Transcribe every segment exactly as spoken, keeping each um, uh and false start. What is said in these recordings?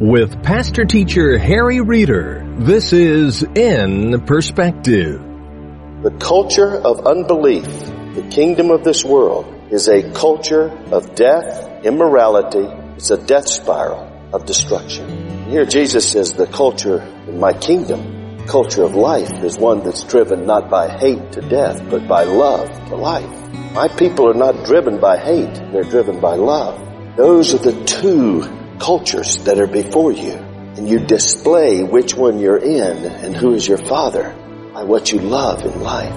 With Pastor Teacher Harry Reeder, this is In Perspective. The culture of unbelief, the kingdom of this world, is a culture of death, immorality. It's a death spiral of destruction. Here Jesus says the culture in my kingdom, the culture of life, is one that's driven not by hate to death, but by love to life. My people are not driven by hate, they're driven by love. Those are the two cultures that are before you, and you display which one you're in and who is your father by what you love in life.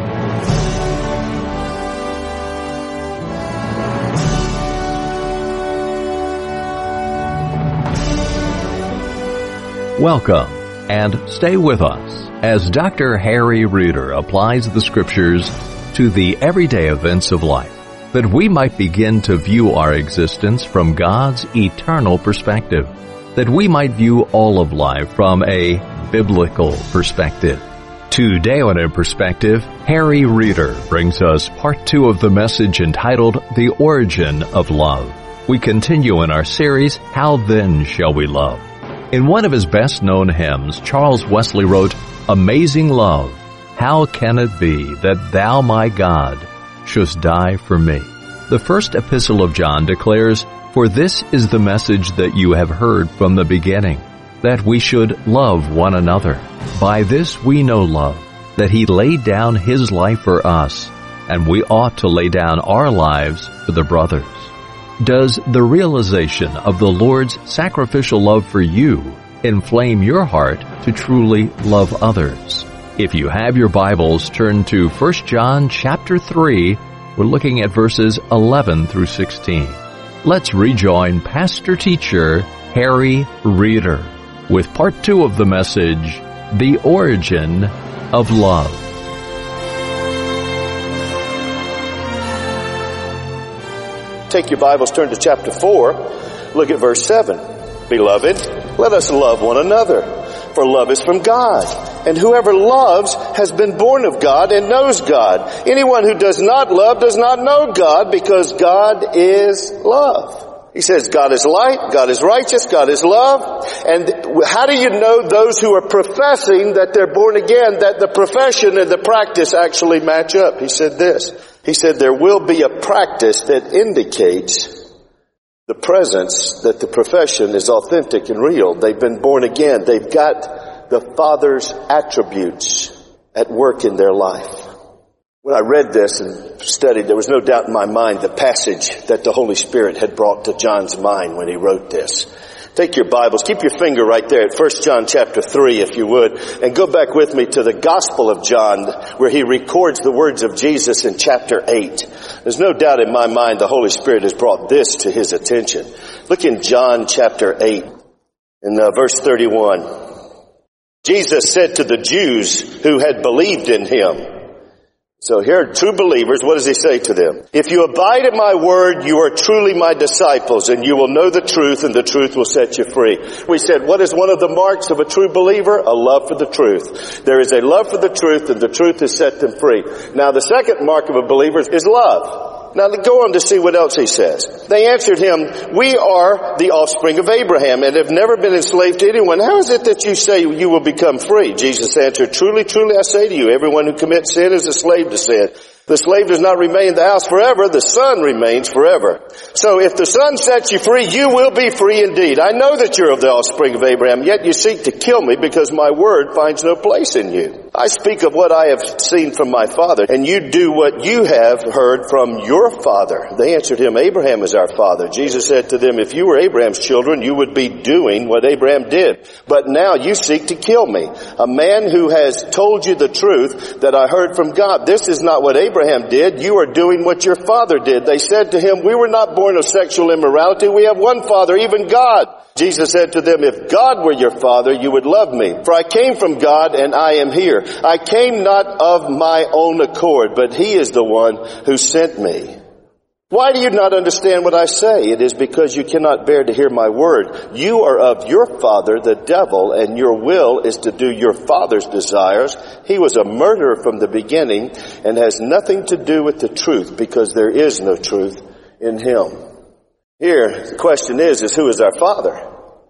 Welcome, and stay with us as Doctor Harry Reeder applies the Scriptures to the everyday events of life, that we might begin to view our existence from God's eternal perspective, that we might view all of life from a biblical perspective. Today on In Perspective, Harry Reeder brings us part two of the message entitled The Origin of Love. We continue in our series, How Then Shall We Love? In one of his best-known hymns, Charles Wesley wrote, Amazing love, how can it be that thou, my God, shouldst die for me? The first epistle of John declares, For this is the message that you have heard from the beginning, that we should love one another. By this we know love, that he laid down his life for us, and we ought to lay down our lives for the brothers. Does the realization of the Lord's sacrificial love for you inflame your heart to truly love others? If you have your Bibles, turn to First John chapter three. We're looking at verses eleven through sixteen. Let's rejoin Pastor Teacher Harry Reeder with part two of the message, The Origin of Love. Take your Bibles, turn to chapter four, look at verse seven. Beloved, let us love one another, for love is from God. And whoever loves has been born of God and knows God. Anyone who does not love does not know God, because God is love. He says God is light, God is righteous, God is love. And how do you know those who are professing that they're born again, that the profession and the practice actually match up? He said this. He said there will be a practice that indicates the presence that the profession is authentic and real. They've been born again. They've got the Father's attributes at work in their life. When I read this and studied, there was no doubt in my mind the passage that the Holy Spirit had brought to John's mind when he wrote this. Take your Bibles, keep your finger right there at First John chapter three, if you would, and go back with me to the Gospel of John, where he records the words of Jesus in chapter eight. There's no doubt in my mind the Holy Spirit has brought this to his attention. Look in John chapter eight, in uh, verse thirty-one. Jesus said to the Jews who had believed in him. So here are true believers. What does he say to them? If you abide in my word, you are truly my disciples, and you will know the truth, and the truth will set you free. We said, what is one of the marks of a true believer? A love for the truth. There is a love for the truth, and the truth has set them free. Now the second mark of a believer is love. Now go on to see what else he says. They answered him, we are the offspring of Abraham and have never been enslaved to anyone. How is it that you say you will become free? Jesus answered, truly, truly I say to you, everyone who commits sin is a slave to sin. The slave does not remain in the house forever. The son remains forever. So if the son sets you free, you will be free indeed. I know that you're of the offspring of Abraham, yet you seek to kill me because my word finds no place in you. I speak of what I have seen from my father, and you do what you have heard from your father. They answered him, Abraham is our father. Jesus said to them, if you were Abraham's children, you would be doing what Abraham did. But now you seek to kill me, a man who has told you the truth that I heard from God. This is not what Abraham Abraham did. You are doing what your father did. They said to him, we were not born of sexual immorality. We have one father, even God. Jesus said to them, if God were your father, you would love me. For I came from God and I am here. I came not of my own accord, but he is the one who sent me. Why do you not understand what I say? It is because you cannot bear to hear my word. You are of your father, the devil, and your will is to do your father's desires. He was a murderer from the beginning and has nothing to do with the truth, because there is no truth in him. Here, the question is, is who is our father?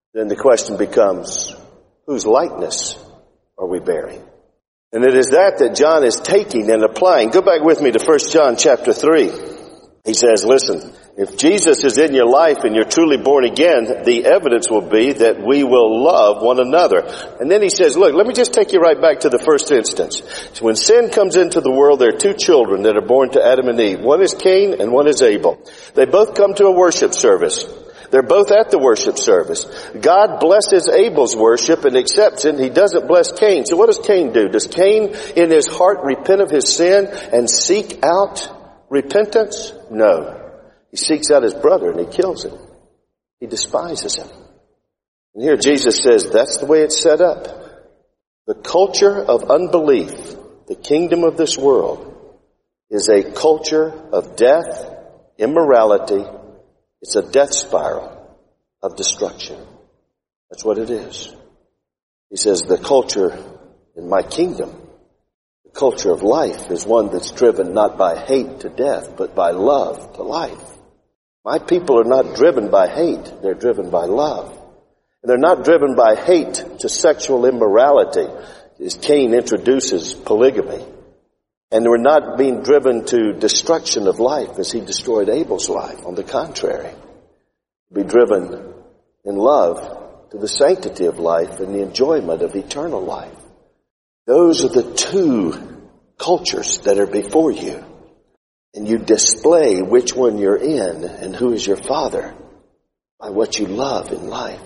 then the question becomes, whose likeness are we bearing? And it is that that John is taking and applying. Go back with me to First John chapter three. He says, listen, if Jesus is in your life and you're truly born again, the evidence will be that we will love one another. And then he says, look, let me just take you right back to the first instance. So when sin comes into the world, there are two children that are born to Adam and Eve. One is Cain and one is Abel. They both come to a worship service. They're both at the worship service. God blesses Abel's worship and accepts it. He doesn't bless Cain. So what does Cain do? Does Cain in his heart repent of his sin and seek out repentance? No. He seeks out his brother and he kills him. He despises him. And here Jesus says that's the way it's set up. The culture of unbelief, the kingdom of this world, is a culture of death, immorality. It's a death spiral of destruction. That's what it is. He says the culture in my kingdom, the culture of life, is one that's driven not by hate to death, but by love to life. My people are not driven by hate. They're driven by love. And they're not driven by hate to sexual immorality, as Cain introduces polygamy. And we're not being driven to destruction of life as he destroyed Abel's life. On the contrary, be driven in love to the sanctity of life and the enjoyment of eternal life. Those are the two cultures that are before you. And you display which one you're in and who is your father by what you love in life.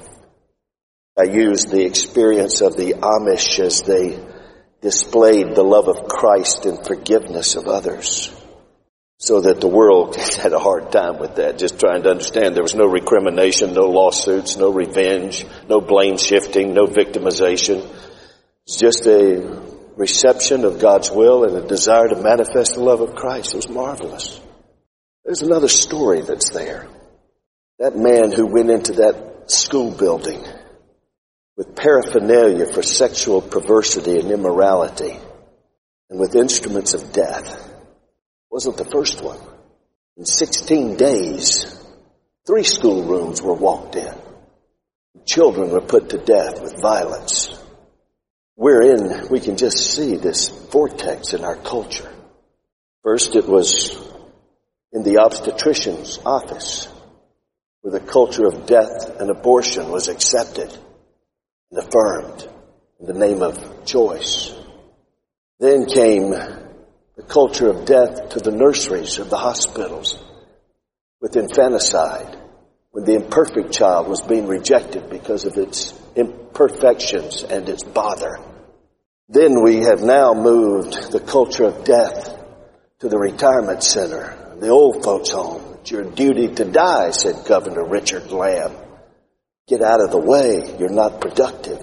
I used the experience of the Amish as they displayed the love of Christ and forgiveness of others, so that the world had a hard time with that, just trying to understand there was no recrimination, no lawsuits, no revenge, no blame shifting, no victimization. It's just a reception of God's will and a desire to manifest the love of Christ. It was marvelous. There's another story that's there. That man who went into that school building with paraphernalia for sexual perversity and immorality and with instruments of death wasn't the first one. In sixteen days, three schoolrooms were walked in. Children were put to death with violence. We're in, we can just see this vortex in our culture. First, it was in the obstetrician's office, where the culture of death and abortion was accepted and affirmed in the name of choice. Then came the culture of death to the nurseries of the hospitals with infanticide, when the imperfect child was being rejected because of its imperfections and its bother. Then we have now moved the culture of death to the retirement center, the old folks' home. It's your duty to die, said Governor Richard Lamb. Get out of the way. You're not productive.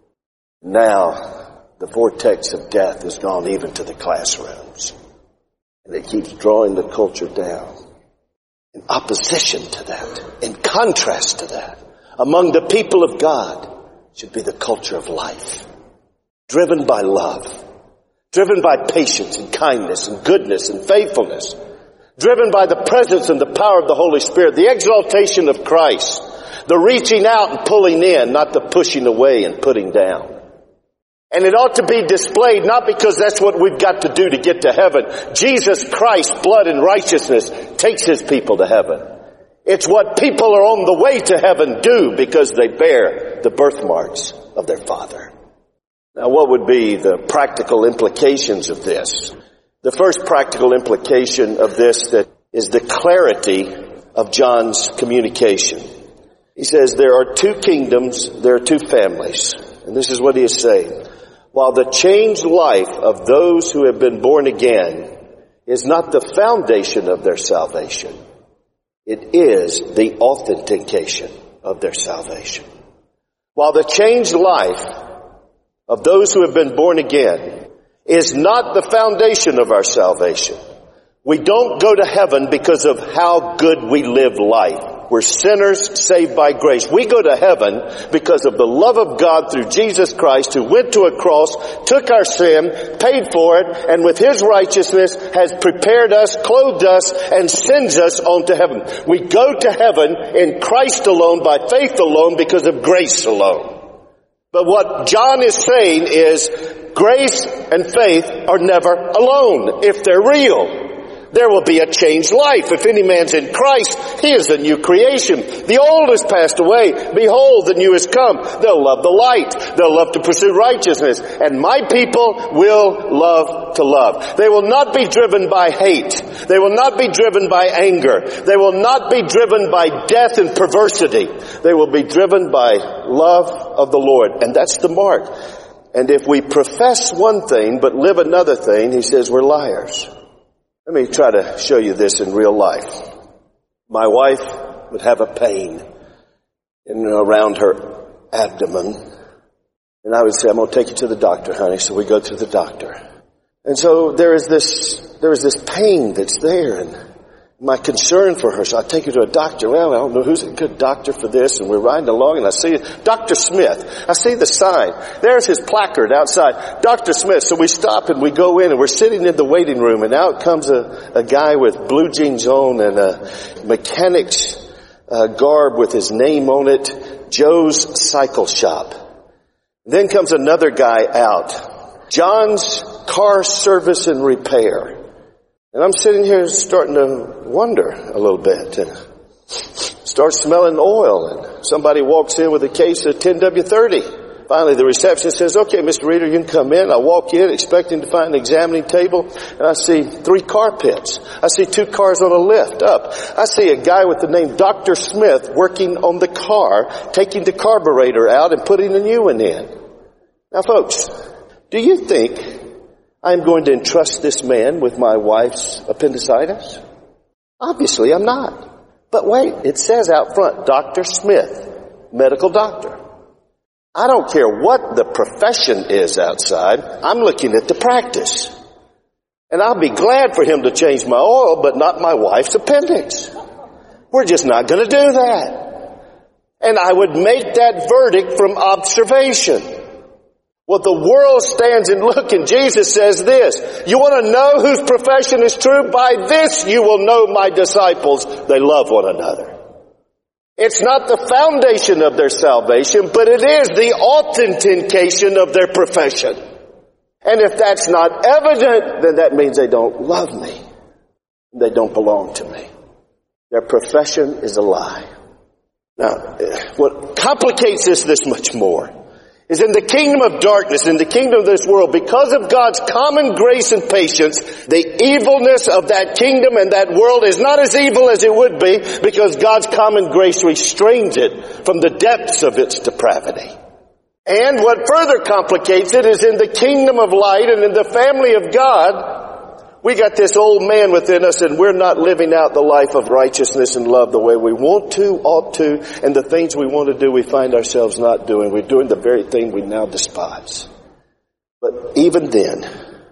Now, the vortex of death has gone even to the classrooms. And it keeps drawing the culture down. In opposition to that, in contrast to that, among the people of God should be the culture of life. Driven by love. Driven by patience and kindness and goodness and faithfulness. Driven by the presence and the power of the Holy Spirit. The exaltation of Christ. The reaching out and pulling in, not the pushing away and putting down. And it ought to be displayed not because that's what we've got to do to get to heaven. Jesus Christ's blood and righteousness takes his people to heaven. It's what people are on the way to heaven do because they bear the birthmarks of their Father. Now, what would be the practical implications of this? The first practical implication of this that is the clarity of John's communication. He says there are two kingdoms, there are two families. And this is what he is saying. While the changed life of those who have been born again is not the foundation of their salvation, it is the authentication of their salvation. While the changed life of those who have been born again is not the foundation of our salvation. We don't go to heaven because of how good we live life. We're sinners saved by grace. We go to heaven because of the love of God through Jesus Christ, who went to a cross, took our sin, paid for it, and with His righteousness has prepared us, clothed us, and sends us on to heaven. We go to heaven in Christ alone, by faith alone, because of grace alone. But what John is saying is grace and faith are never alone if they're real. There will be a changed life. If any man's in Christ, he is a new creation. The old has passed away. Behold, the new has come. They'll love the light. They'll love to pursue righteousness. And my people will love to love. They will not be driven by hate. They will not be driven by anger. They will not be driven by death and perversity. They will be driven by love of the Lord. And that's the mark. And if we profess one thing but live another thing, he says we're liars. Let me try to show you this in real life. My wife would have a pain in around her abdomen. And I would say, I'm going to take you to the doctor, honey. So we go to the doctor. And so there is this, there is this pain that's there, and my concern for her. So I take her to a doctor. Well, I don't know who's a good doctor for this. And we're riding along, and I see Doctor Smith. I see the sign. There's his placard outside. Doctor Smith. So we stop and we go in, and we're sitting in the waiting room, and out comes a, a guy with blue jeans on and a mechanic's uh, garb with his name on it, Joe's Cycle Shop. Then comes another guy out, John's Car Service and Repair. And I'm sitting here starting to wonder a little bit, and start smelling oil, and somebody walks in with a case of ten W thirty. Finally, the receptionist says, okay, Mister Reeder, you can come in. I walk in expecting to find an examining table, and I see three car pits. I see two cars on a lift up. I see a guy with the name Doctor Smith working on the car, taking the carburetor out and putting a new one in. Now, folks, do you think I'm going to entrust this man with my wife's appendicitis? Obviously, I'm not. But wait, it says out front, Doctor Smith, medical doctor. I don't care what the profession is outside. I'm looking at the practice. And I'll be glad for him to change my oil, but not my wife's appendix. We're just not going to do that. And I would make that verdict from observation. Well, the world stands and look, and Jesus says this, you want to know whose profession is true? By this you will know my disciples. They love one another. It's not the foundation of their salvation, but it is the authentication of their profession. And if that's not evident, then that means they don't love me. They don't belong to me. Their profession is a lie. Now, what complicates this this much more is in the kingdom of darkness, in the kingdom of this world, because of God's common grace and patience, the evilness of that kingdom and that world is not as evil as it would be, because God's common grace restrains it from the depths of its depravity. And what further complicates it is in the kingdom of light and in the family of God, we got this old man within us, and we're not living out the life of righteousness and love the way we want to, ought to, and the things we want to do we find ourselves not doing. We're doing the very thing we now despise. But even then,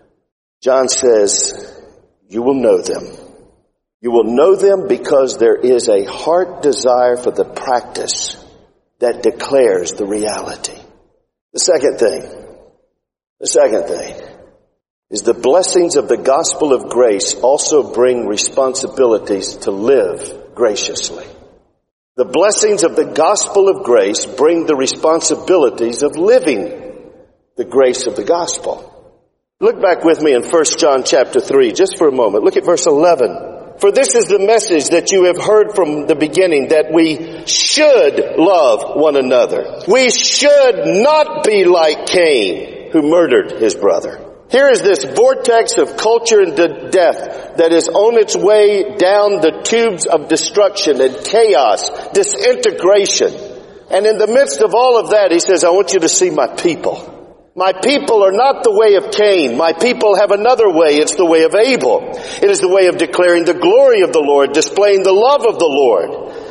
John says, you will know them. You will know them because there is a heart desire for the practice that declares the reality. The second thing, the second thing, is the blessings of the gospel of grace also bring responsibilities to live graciously. The blessings of the gospel of grace bring the responsibilities of living the grace of the gospel. Look back with me in First John chapter three, just for a moment. Look at verse eleven. For this is the message that you have heard from the beginning, that we should love one another. We should not be like Cain, who murdered his brother. Here is this vortex of culture and de- death that is on its way down the tubes of destruction and chaos, disintegration. And in the midst of all of that, he says, I want you to see my people. My people are not the way of Cain. My people have another way. It's the way of Abel. It is the way of declaring the glory of the Lord, displaying the love of the Lord.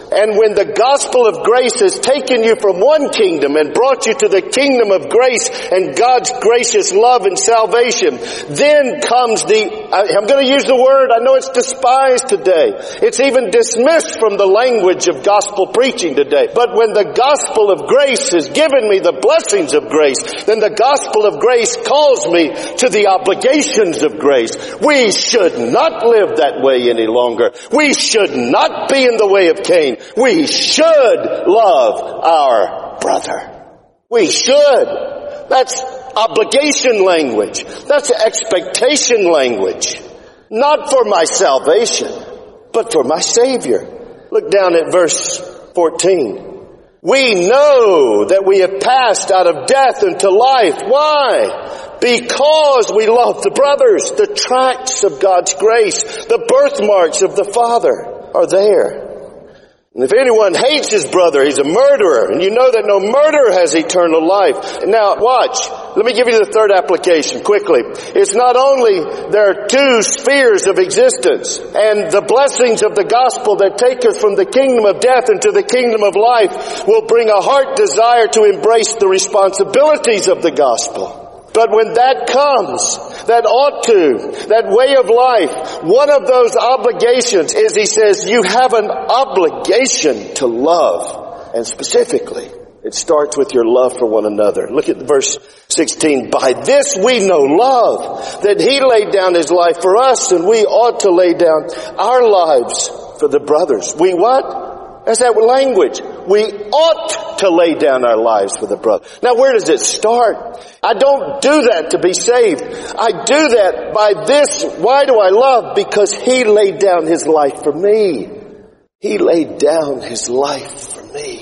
And when the gospel of grace has taken you from one kingdom and brought you to the kingdom of grace and God's gracious love and salvation, then comes the, I'm going to use the word, I know it's despised today. It's even dismissed from the language of gospel preaching today. But when the gospel of grace has given me the blessings of grace, then the gospel of grace calls me to the obligations of grace. We should not live that way any longer. We should not be in the way of Cain. We should love our brother. We should. That's obligation language. That's expectation language. Not for my salvation, but for my Savior. Look down at verse fourteen. We know that we have passed out of death into life. Why? Because we love the brothers. The tracts of God's grace, the birthmarks of the Father are there. And if anyone hates his brother, he's a murderer. And you know that no murderer has eternal life. Now, watch. Let me give you the third application quickly. It's not only there are two spheres of existence and the blessings of the gospel that take us from the kingdom of death into the kingdom of life will bring a heart desire to embrace the responsibilities of the gospel. But when that comes, that ought to, that way of life, one of those obligations is, he says, you have an obligation to love. And specifically, it starts with your love for one another. Look at verse sixteen. By this we know love, that he laid down his life for us, and we ought to lay down our lives for the brothers. We what? That's that language. We ought to lay down our lives for the brother. Now where does it start? I don't do that to be saved. I do that by this. Why do I love? Because he laid down his life for me. He laid down his life for me.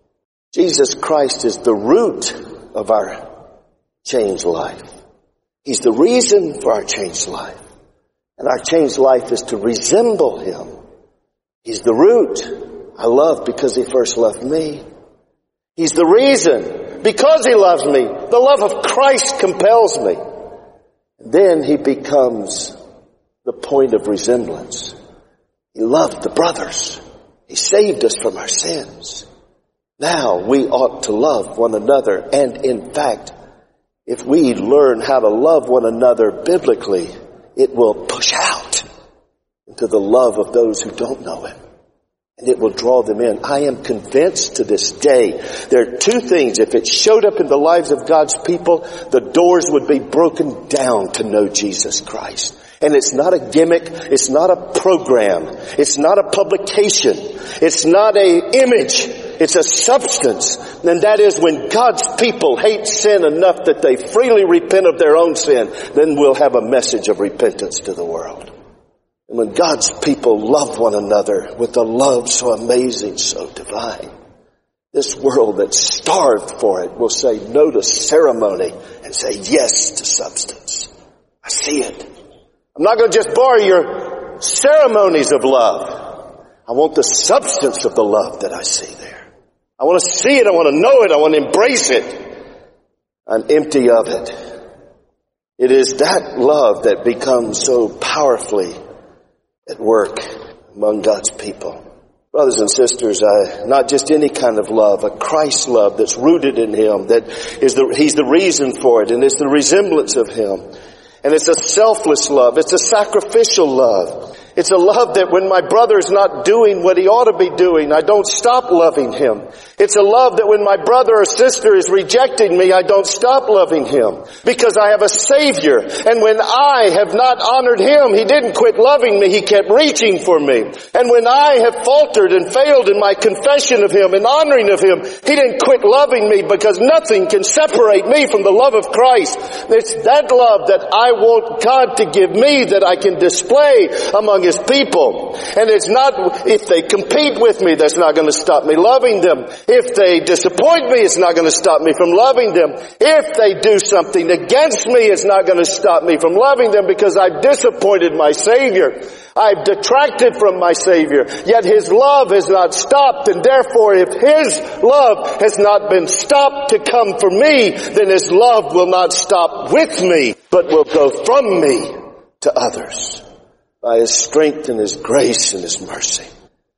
Jesus Christ is the root of our changed life. He's the reason for our changed life. And our changed life is to resemble him. He's the root. I love because he first loved me. He's the reason. Because he loves me, the love of Christ compels me. And then he becomes the point of resemblance. He loved the brothers. He saved us from our sins. Now we ought to love one another. And in fact, if we learn how to love one another biblically, it will push out into the love of those who don't know him. And it will draw them in. I am convinced to this day, there are two things. If it showed up in the lives of God's people, the doors would be broken down to know Jesus Christ. And it's not a gimmick. It's not a program. It's not a publication. It's not a image. It's a substance. And that is when God's people hate sin enough that they freely repent of their own sin, then we'll have a message of repentance to the world. And when God's people love one another with a love so amazing, so divine, this world that's starved for it will say no to ceremony and say yes to substance. I see it. I'm not going to just borrow your ceremonies of love. I want the substance of the love that I see there. I want to see it. I want to know it. I want to embrace it. I'm empty of it. It is that love that becomes so powerfully at work among God's people. Brothers and sisters, uh, not just any kind of love, a Christ love that's rooted in him, that is the, he's the reason for it, and it's the resemblance of him. And it's a selfless love. It's a sacrificial love. It's a love that when my brother is not doing what he ought to be doing, I don't stop loving him. It's a love that when my brother or sister is rejecting me, I don't stop loving him. Because I have a Savior. And when I have not honored him, he didn't quit loving me. He kept reaching for me. And when I have faltered and failed in my confession of him and honoring of him, he didn't quit loving me, because nothing can separate me from the love of Christ. It's that love that I want God to give me that I can display among his people. And it's not, if they compete with me, that's not going to stop me loving them. If they disappoint me, it's not going to stop me from loving them. If they do something against me, it's not going to stop me from loving them, because I've disappointed my Savior. I've detracted from my Savior. Yet his love has not stopped, and therefore if his love has not been stopped to come for me, then his love will not stop with me, but will go from me to others by his strength and his grace and his mercy.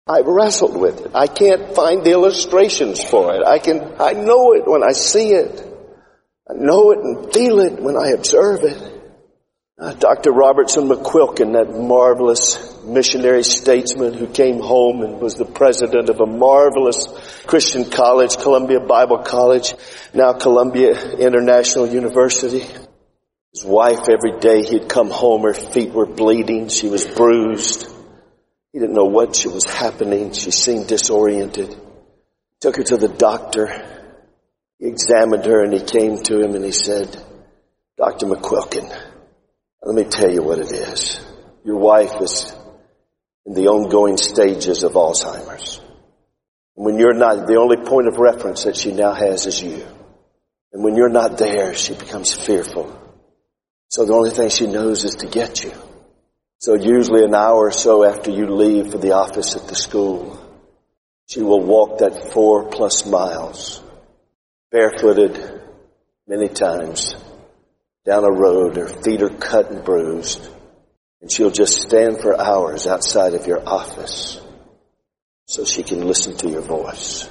I've wrestled with it. I can't find the illustrations for it. I can, I know it when I see it. I know it and feel it when I observe it. Uh, Doctor Robertson McQuilkin, that marvelous missionary statesman who came home and was the president of a marvelous Christian college, Columbia Bible College, now Columbia International University. His wife, every day he'd come home, her feet were bleeding, she was bruised. He didn't know what was happening. She seemed disoriented. Took her to the doctor. He examined her and he came to him and he said, Doctor McQuilkin, let me tell you what it is. Your wife is in the ongoing stages of Alzheimer's. And when you're not, the only point of reference that she now has is you. And when you're not there, she becomes fearful. So the only thing she knows is to get you. So usually an hour or so after you leave for the office at the school, she will walk that four plus miles, barefooted many times, down a road. Her feet are cut and bruised. And she'll just stand for hours outside of your office so she can listen to your voice.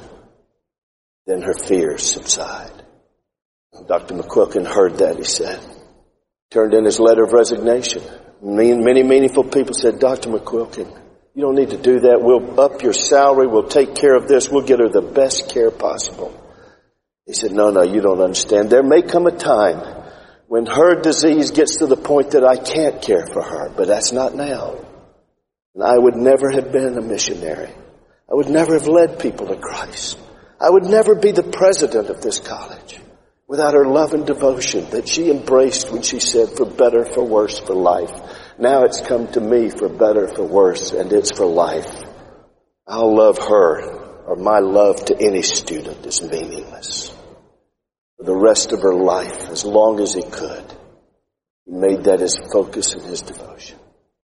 Then her fears subside. Doctor McQuilkin heard that, he said. Turned in his letter of resignation. Many, many meaningful people said, Doctor McQuilkin, you don't need to do that. We'll up your salary. We'll take care of this. We'll get her the best care possible. He said, no, no, you don't understand. There may come a time when her disease gets to the point that I can't care for her, but that's not now. And I would never have been a missionary. I would never have led people to Christ. I would never be the president of this college without her love and devotion that she embraced when she said, for better, for worse, for life. Now it's come to me for better, for worse, and it's for life. I'll love her, or my love to any student is meaningless. For the rest of her life, as long as he could, he made that his focus and his devotion.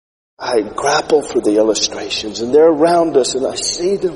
I grapple for the illustrations, and they're around us, and I see them.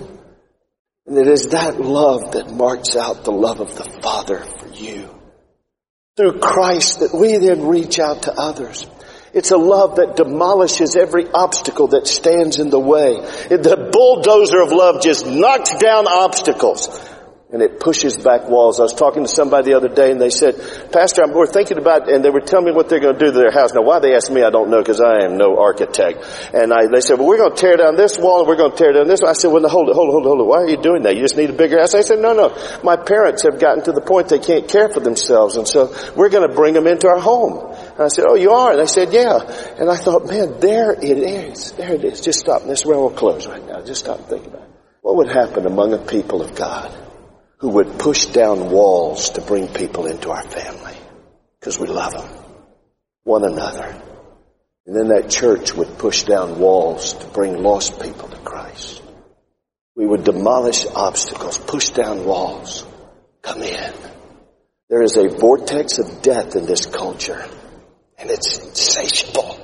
And it is that love that marks out the love of the Father for you. Through Christ that we then reach out to others. It's a love that demolishes every obstacle that stands in the way. The bulldozer of love just knocks down obstacles. And it pushes back walls. I was talking to somebody the other day and they said, Pastor, we're thinking about, and they were telling me what they're going to do to their house. Now, why they asked me, I don't know, because I am no architect. And I, they said, well, we're going to tear down this wall and we're going to tear down this one. I said, well, no, hold it, hold it, hold it, hold it. Why are you doing that? You just need a bigger house? I said, no, no. My parents have gotten to the point they can't care for themselves. And so we're going to bring them into our home. And I said, oh, you are? And they said, yeah. And I thought, man, there it is. There it is. Just stop. This room will close right now. Just stop and think about it. What would happen among a people of God who would push down walls to bring people into our family because we love them, one another? And then that church would push down walls to bring lost people to Christ. We would demolish obstacles, push down walls, come in. There is a vortex of death in this culture, and it's insatiable.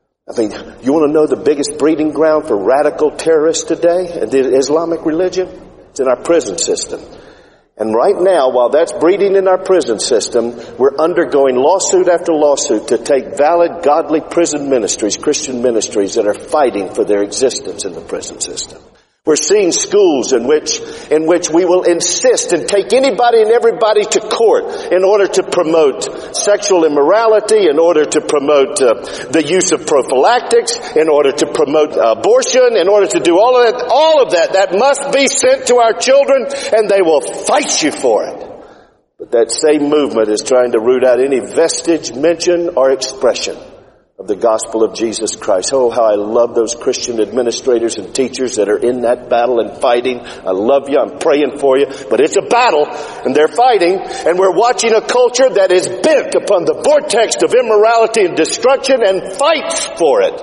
I mean, you want to know the biggest breeding ground for radical terrorists today and the Islamic religion? It's in our prison system. And right now, while that's breeding in our prison system, we're undergoing lawsuit after lawsuit to take valid, godly prison ministries, Christian ministries that are fighting for their existence in the prison system. We're seeing schools in which, in which we will insist and take anybody and everybody to court in order to promote sexual immorality, in order to promote uh, the use of prophylactics, in order to promote abortion, in order to do all of that. All of that, that must be sent to our children, and they will fight you for it. But that same movement is trying to root out any vestige, mention, or expression of the gospel of Jesus Christ. Oh, how I love those Christian administrators and teachers that are in that battle and fighting. I love you. I'm praying for you. But it's a battle, and they're fighting, and we're watching a culture that is bent upon the vortex of immorality and destruction and fights for it.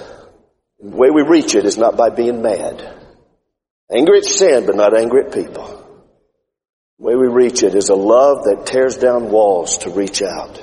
And the way we reach it is not by being mad. Angry at sin, but not angry at people. The way we reach it is a love that tears down walls to reach out.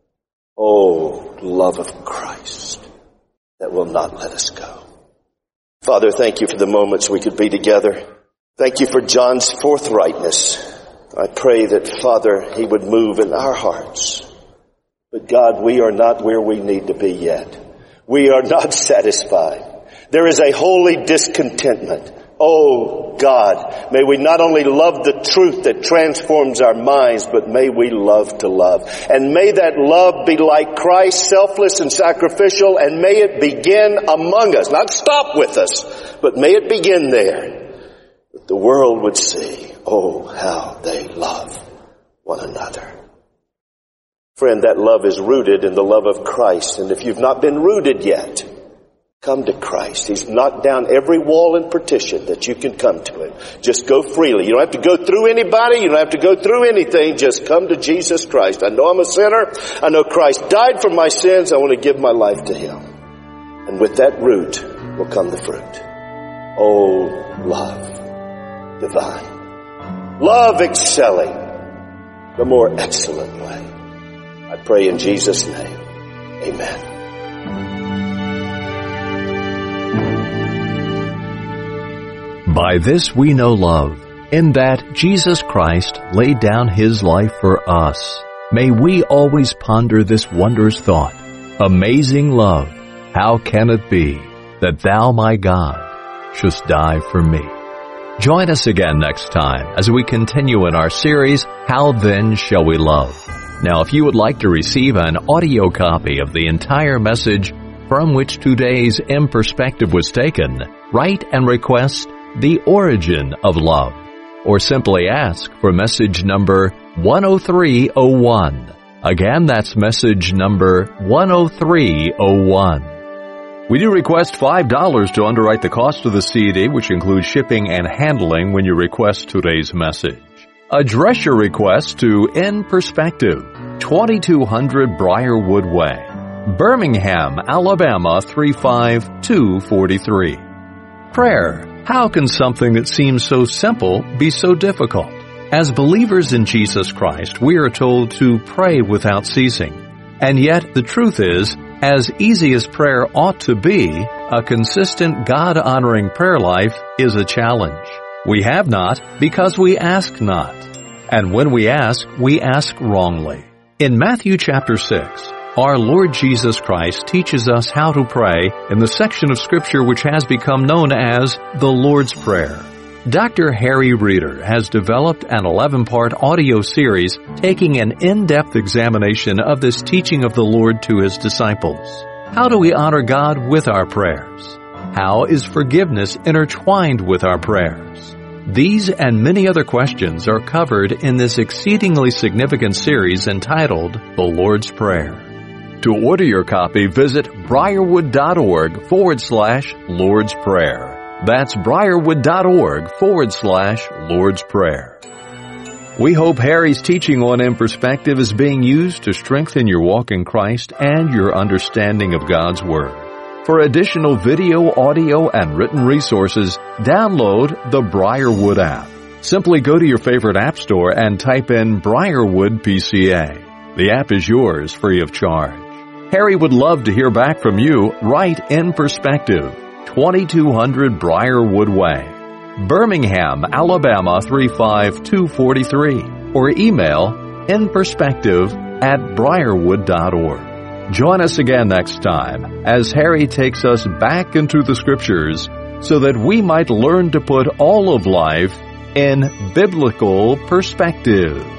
Oh, love of Christ that will not let us go. Father, thank you for the moments we could be together. Thank you for John's forthrightness. I pray that, Father, he would move in our hearts. But God, we are not where we need to be yet. We are not satisfied. There is a holy discontentment Oh God, may we not only love the truth that transforms our minds, but may we love to love. And may that love be like Christ, selfless and sacrificial, and may it begin among us. Not stop with us, but may it begin there. That the world would see, oh, how they love one another. Friend, that love is rooted in the love of Christ. And if you've not been rooted yet, come to Christ. He's knocked down every wall and partition that you can come to Him. Just go freely. You don't have to go through anybody. You don't have to go through anything. Just come to Jesus Christ. I know I'm a sinner. I know Christ died for my sins. I want to give my life to Him. And with that root will come the fruit. Oh, love divine. Love excelling the more excellent way. I pray in Jesus' name. Amen. By this we know love, in that Jesus Christ laid down His life for us. May we always ponder this wondrous thought. Amazing love, how can it be that Thou, my God, shouldst die for me? Join us again next time as we continue in our series, How Then Shall We Love? Now, if you would like to receive an audio copy of the entire message from which today's In Perspective was taken, write and request The Origin of Love, or simply ask for message number one oh three oh one. Again, that's message number one oh three oh one. We do request five dollars to underwrite the cost of the C D, which includes shipping and handling when you request today's message. Address your request to In Perspective, twenty-two hundred Briarwood Way, Birmingham, Alabama three five two four three. Prayer. How can something that seems so simple be so difficult? As believers in Jesus Christ, we are told to pray without ceasing. And yet, the truth is, as easy as prayer ought to be, a consistent God-honoring prayer life is a challenge. We have not because we ask not. And when we ask, we ask wrongly. In Matthew chapter six, our Lord Jesus Christ teaches us how to pray in the section of Scripture which has become known as the Lord's Prayer. Doctor Harry Reeder has developed an eleven-part audio series taking an in-depth examination of this teaching of the Lord to His disciples. How do we honor God with our prayers? How is forgiveness intertwined with our prayers? These and many other questions are covered in this exceedingly significant series entitled The Lord's Prayer. To order your copy, visit briarwood.org forward slash Lord's Prayer. That's briarwood.org forward slash Lord's Prayer. We hope Harry's teaching on In Perspective is being used to strengthen your walk in Christ and your understanding of God's Word. For additional video, audio, and written resources, download the Briarwood app. Simply go to your favorite app store and type in Briarwood P C A. The app is yours free of charge. Harry would love to hear back from you. Write In Perspective, twenty-two hundred Briarwood Way, Birmingham, Alabama three five two four three, or email inperspective at briarwood dot org. Join us again next time as Harry takes us back into the Scriptures so that we might learn to put all of life in biblical perspective.